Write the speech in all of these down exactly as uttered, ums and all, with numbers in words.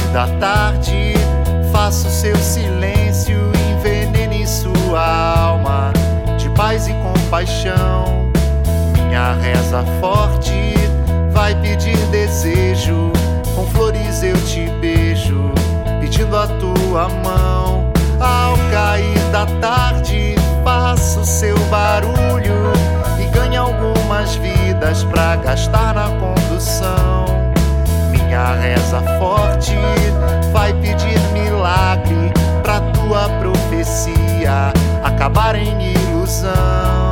da tarde, faça o seu silêncio, envenene sua alma de paz e compaixão. Minha reza forte vai pedir desejo, com flores eu te beijo, pedindo a tua mão. Ao cair da tarde, faça o seu barulho e ganhe algumas vidas pra gastar na condução. Minha reza forte vai pedir milagre pra tua profecia acabar em ilusão.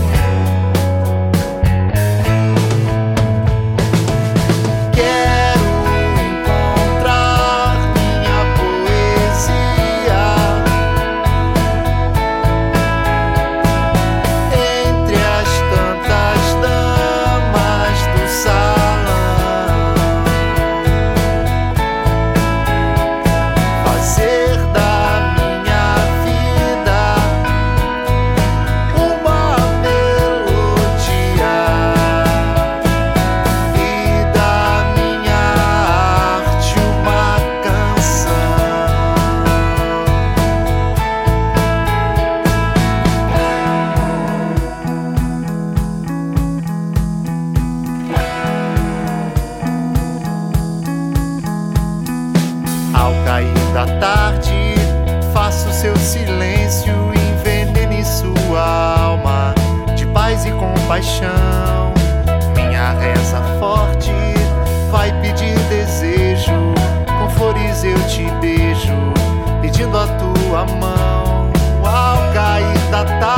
Ao cair da tarde, faça o seu silêncio, envenene sua alma de paz e compaixão. Minha reza forte vai pedir desejo, com flores eu te beijo, pedindo a tua mão. Ao cair da tarde,